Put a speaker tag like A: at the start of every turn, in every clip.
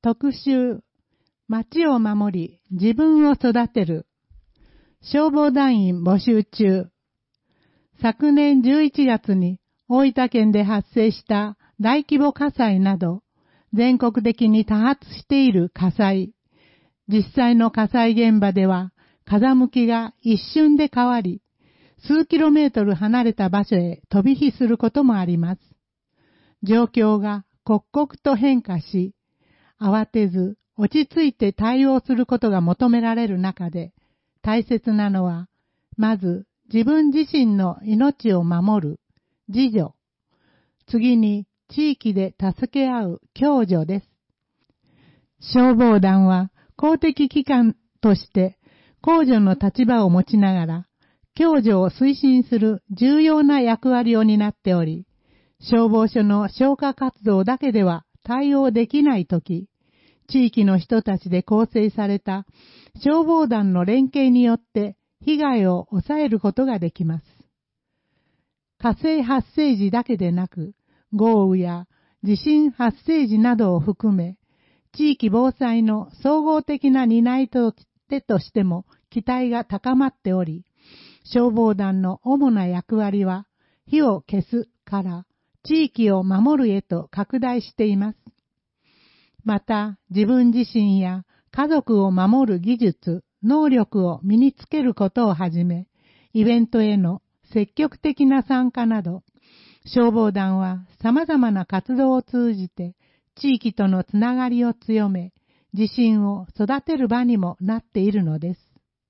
A: 特集、町を守り、自分を育てる。消防団員募集中。昨年11月に大分県で発生した大規模火災など、全国的に多発している火災。実際の火災現場では、風向きが一瞬で変わり、数キロメートル離れた場所へ飛び火することもあります。状況が刻々と変化し、慌てず落ち着いて対応することが求められる中で、大切なのは、まず自分自身の命を守る自助。次に地域で助け合う共助です。消防団は公的機関として公助の立場を持ちながら、共助を推進する重要な役割を担っており、消防署の消火活動だけでは対応できないとき、地域の人たちで構成された消防団の連携によって被害を抑えることができます。火災発生時だけでなく、豪雨や地震発生時などを含め、地域防災の総合的な担い手としても期待が高まっており、消防団の主な役割は、火を消すから地域を守るへと拡大しています。また、自分自身や家族を守る技術、能力を身につけることをはじめ、イベントへの積極的な参加など、消防団は様々な活動を通じて地域とのつながりを強め、自信を育てる場にもなっているのです。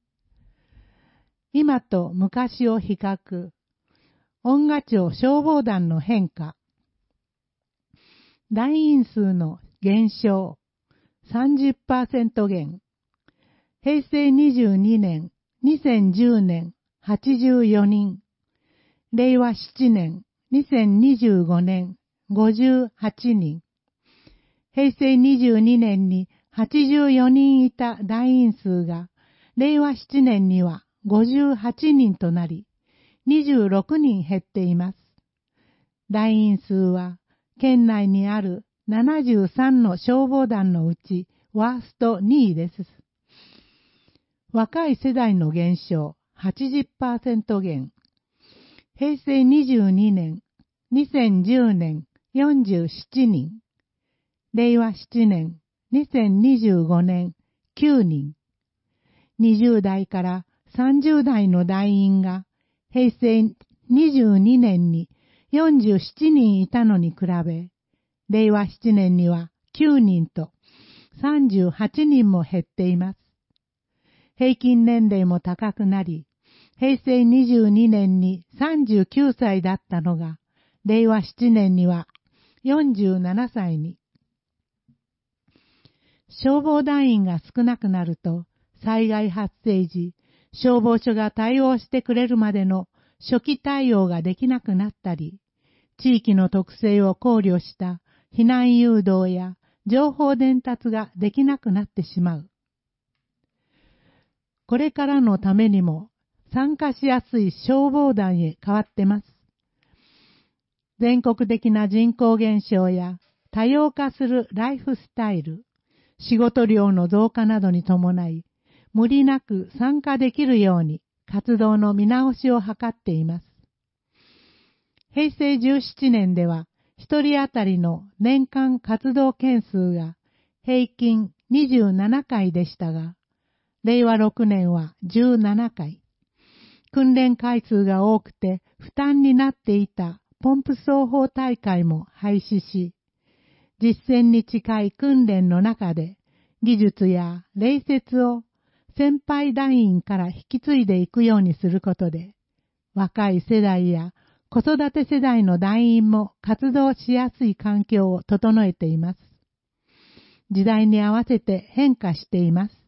A: 今と昔を比較。恩賀町消防団の変化。団員数の減少。30% 減。平成22年、2010年、84人。令和7年、2025年、58人。平成22年に84人いた団員数が、令和7年には58人となり、26人減っています。団員数は、県内にある73の消防団のうちワースト2位です。若い世代の減少 80% 減。平成22年、2010年47人。令和7年、2025年9人。20代から30代の団員が平成22年に47人いたのに比べ、令和7年には9人と38人も減っています。平均年齢も高くなり、平成22年に39歳だったのが、令和7年には47歳に。消防団員が少なくなると、災害発生時、消防署が対応してくれるまでの初期対応ができなくなったり、地域の特性を考慮した避難誘導や情報伝達ができなくなってしまう。これからのためにも参加しやすい消防団へ変わってます。全国的な人口減少や多様化するライフスタイル、仕事量の増加などに伴い、無理なく参加できるように活動の見直しを図っています。平成17年では、一人当たりの年間活動件数が平均27回でしたが、令和6年は17回。訓練回数が多くて負担になっていたポンプ奏法大会も廃止し、実践に近い訓練の中で技術や礼節を先輩団員から引き継いでいくようにすることで、若い世代や子育て世代の団員も活動しやすい環境を整えています。時代に合わせて変化しています。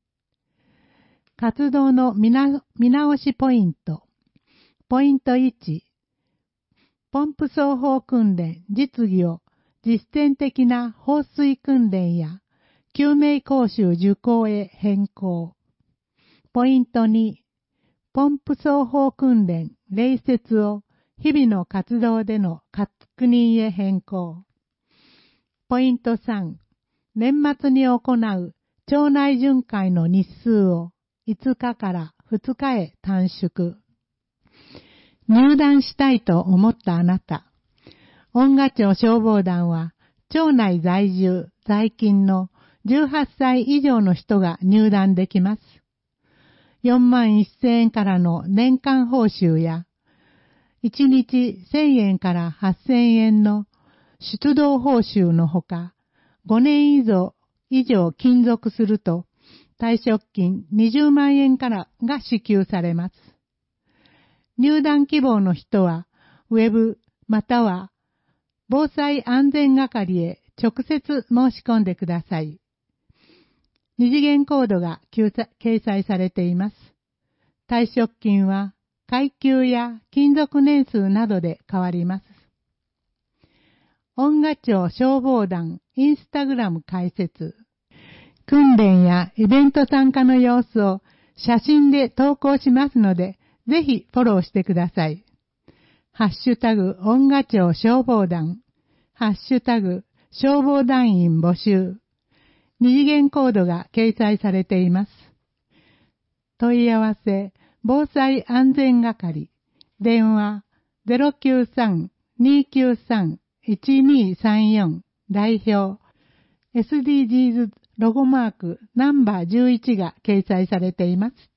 A: 活動の見直しポイント。ポイント1。ポンプ奏法訓練実技を実践的な放水訓練や救命講習受講へ変更。ポイント2。ポンプ奏法訓練礼節を日々の活動での確認へ変更。ポイント3。 年末に行う町内巡回の日数を5日から2日へ短縮。入団したいと思ったあなた、恩賀町消防団は町内在住、在勤の18歳以上の人が入団できます。41,000円からの年間報酬や、1日1,000円から8,000円の出動報酬のほか、5年以上勤続すると、退職金20万円からが支給されます。入団希望の人は、ウェブまたは防災安全係へ直接申し込んでください。二次元コードが掲載されています。退職金は階級や勤続年数などで変わります。恩賀町消防団インスタグラム開設。訓練やイベント参加の様子を写真で投稿しますので、ぜひフォローしてください。ハッシュタグ恩賀町消防団、ハッシュタグ消防団員募集。二次元コードが掲載されています。問い合わせ、防災安全係、電話 093-293-1234 代表、SDGs ロゴマークナンバー11が掲載されています。